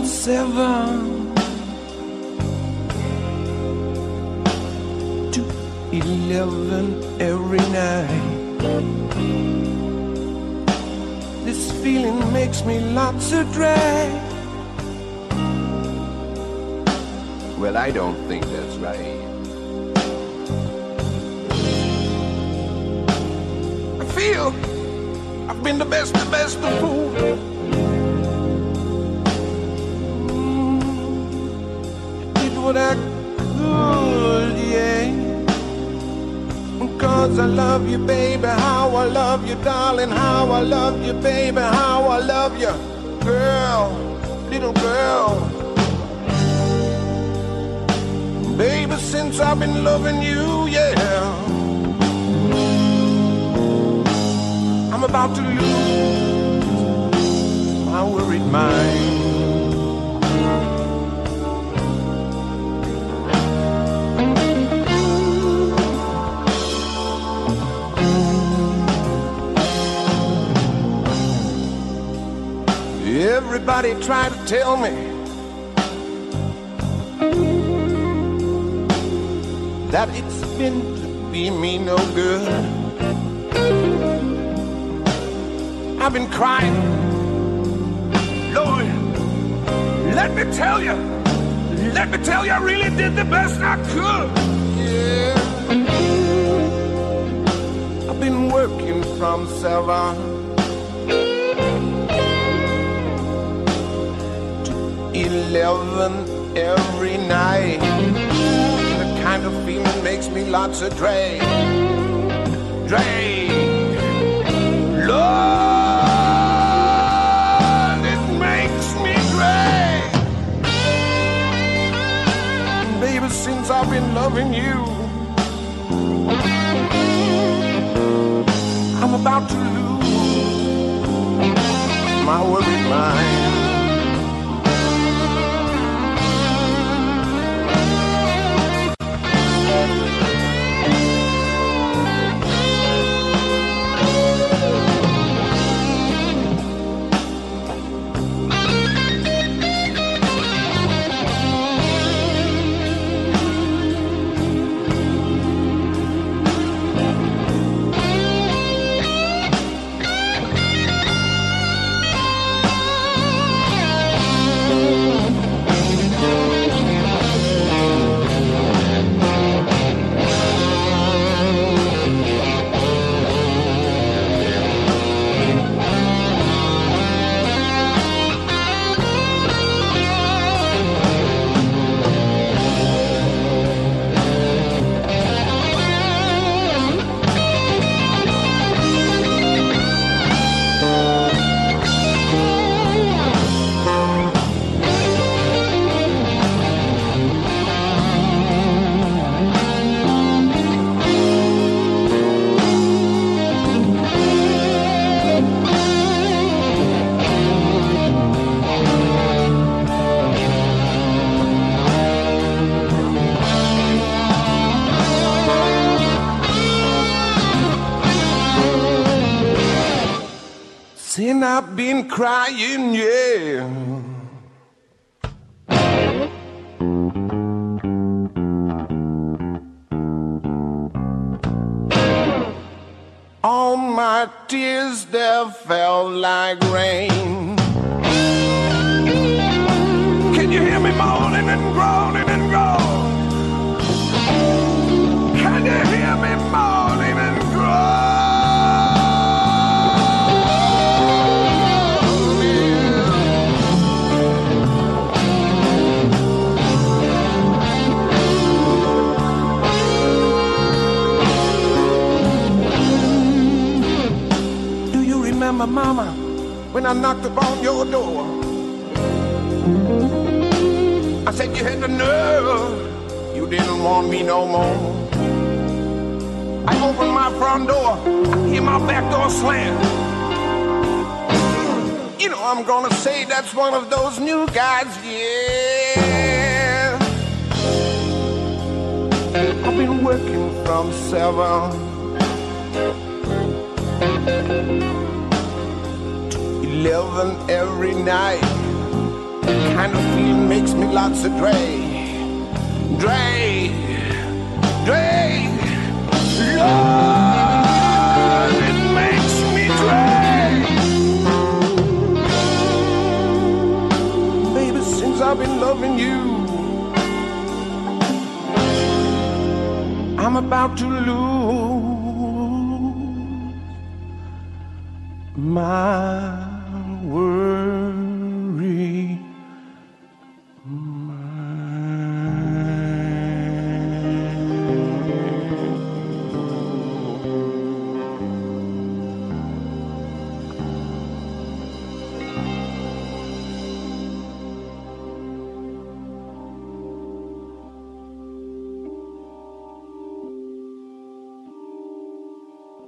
7 to 11 every night. This feeling makes me lots of dread. Well, I don't think that's right. I feel I've been the best of fools. Did what I could, yeah. 'Cause I love you, baby, how I love you, darling, how I love you, baby, how I love you, girl, little girl. Baby, since I've been loving you, yeah, I'm about to lose my worried mind. Everybody try to tell me that it's been to be me no good. I've been crying, Lord, let me tell you, I really did the best I could. Yeah, I've been working from 7 to 11 every night. The kind of feeling makes me lots of drain. Lord, it makes me drain. Baby, since I've been loving you, I'm about to lose my worried mind. And I've been crying, yeah. All my tears there fell like rain. Can you hear me moaning and groaning and groaning? Can you hear me moaning and groaning? Remember, mama, when I knocked upon your door, I said you had the nerve, you didn't want me no more. I opened my front door, hear my back door slam. You know I'm gonna say that's one of those new guys, yeah. I've been working from 7 to 11 every night. kind of feeling makes me lots of drag. Lord, it makes me drag. Baby, since I've been loving you, I'm about to lose my world.